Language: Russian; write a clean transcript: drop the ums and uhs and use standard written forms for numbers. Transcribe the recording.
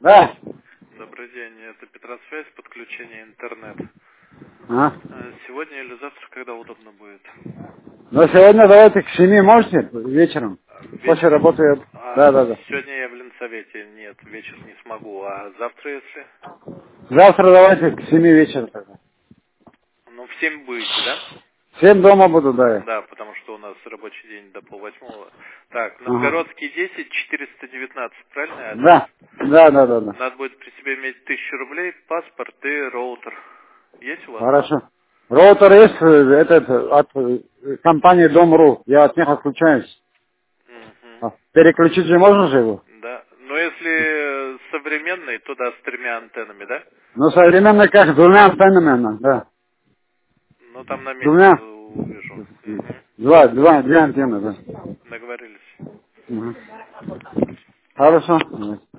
Да. Добрый день, это Петросвязь, подключение интернет. А? Сегодня или завтра, когда удобно будет? Ну, сегодня давайте к 7 можете? Вечером. После Вечером? работы. Да. Сегодня я в Ленсовете, нет, вечер не смогу. А завтра, если? Завтра давайте к 7 вечера тогда. Ну, в 7 будете, да? В 7 дома буду, да. Да, потому что у нас рабочий день до 7:30. Так, Ага. Новгородский 10, 419, правильный адрес? Да. Да. Надо будет при себе иметь 1000 рублей, паспорт и роутер. Есть у вас? Хорошо. Роутер есть этот от компании Дом.ру. Я от них отключаюсь. Мгм. Переключить же можно же его? Да. Но если современный, то да, с 3 антеннами, да? Ну, современно как? С двумя антеннами, да. Ну, там на месте Двумя. увижу. Мгм. Две антенны, да. Договорились. Мгм. Хорошо.